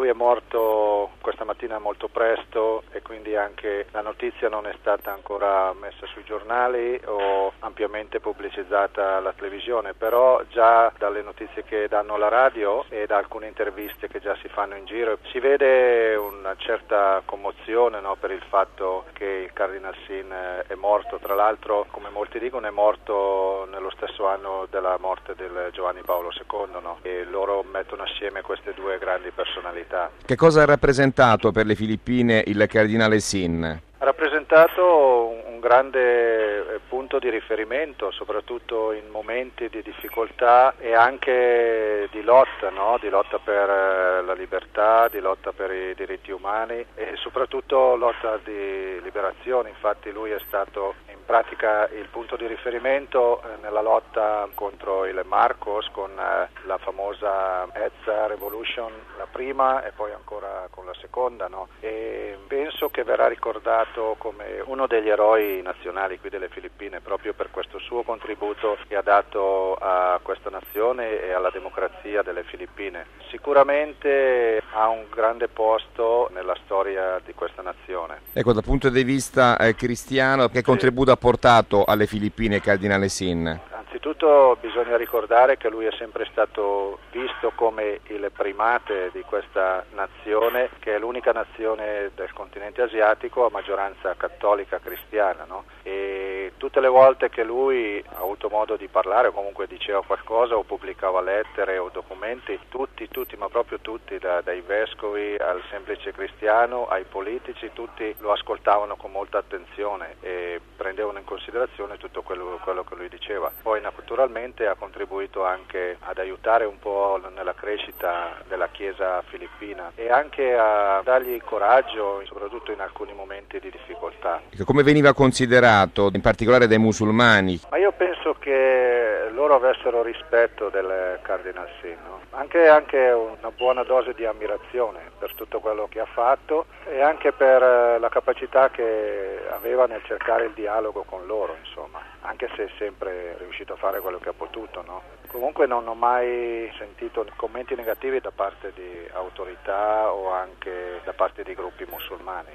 lui è morto questa mattina molto presto e quindi anche la notizia non è stata ancora messa sui giornali o ampiamente pubblicizzata alla televisione, però già dalle notizie che danno la radio e da alcune interviste che già si fanno in giro si vede una certa commozione, no, per il fatto che il Cardinal Sin è morto. Tra l'altro, come molti dicono, è morto nello stesso anno della morte del Giovanni Paolo II, no? E loro mettono assieme queste due grandi personalità. Che cosa ha rappresentato per le Filippine il Cardinale Sin? Ha rappresentato un grande punto di riferimento, soprattutto in momenti di difficoltà e anche di lotta, no? Di lotta per la libertà, di lotta per i diritti umani e soprattutto lotta di liberazione. Infatti lui è stato in pratica il punto di riferimento nella lotta contro il Marcos con la famosa EDSA Revolution, la prima e poi ancora con la seconda, no? E penso che verrà ricordato come uno degli eroi nazionali qui delle Filippine proprio per questo suo contributo che ha dato a questa nazione e alla democrazia delle Filippine. Sicuramente ha un grande posto nella storia di questa nazione. Ecco, dal punto di vista cristiano, che contributo ha portato alle Filippine il Cardinale Sin? Innanzitutto bisogna ricordare che lui è sempre stato visto come il primate di questa nazione, che è l'unica nazione del continente asiatico a maggioranza cattolica cristiana, no? E tutte le volte che lui ha avuto modo di parlare o comunque diceva qualcosa o pubblicava lettere o documenti, tutti, ma proprio tutti, dai vescovi al semplice cristiano ai politici, tutti lo ascoltavano con molta attenzione e prendevano in considerazione tutto quello che lui diceva. Poi naturalmente ha contribuito anche ad aiutare un po' nella crescita della Chiesa filippina e anche a dargli coraggio, soprattutto in alcuni momenti di difficoltà. Come veniva considerato, in particolare dai musulmani? Ma io penso che loro avessero rispetto del Cardinal Sin, no? Anche una buona dose di ammirazione per tutto quello che ha fatto e anche per la capacità che aveva nel cercare il dialogo con loro, insomma, anche se è sempre riuscito a fare quello che ha potuto, no? Comunque non ho mai sentito commenti negativi da parte di autorità o anche da parte di gruppi musulmani.